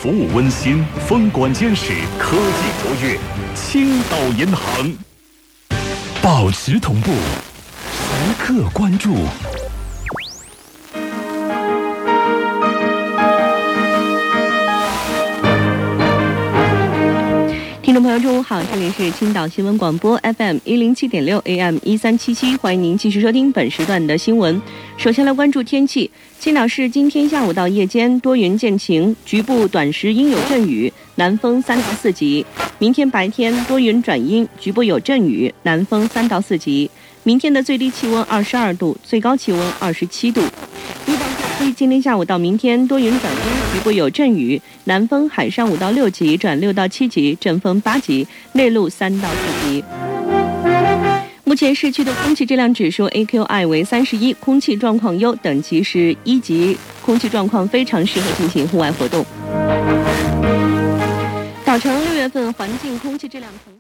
服务温馨，风管坚实，科技卓越。青岛银行，保持同步，时刻关注。 听众朋友，中午好，这里是青岛新闻广播 FM 107.6 AM 1377，欢迎您继续收听本时段的新闻。首先来关注天气，青岛市今天下午到夜间多云见晴，局部短时阴有阵雨，南风3到4级。明天白天多云转阴，局部有阵雨，南风3到4级。明天的最低气温22度，最高气温27度。预报天气，今天下午到明天多云转阴，局部有阵雨，南风海上5到6级转6到7级，阵风8级，内陆3到4级。目前市区的空气质量指数 AQI 为31，空气状况优，等级是1级，空气状况非常适合进行户外活动。岛城6月份环境空气质量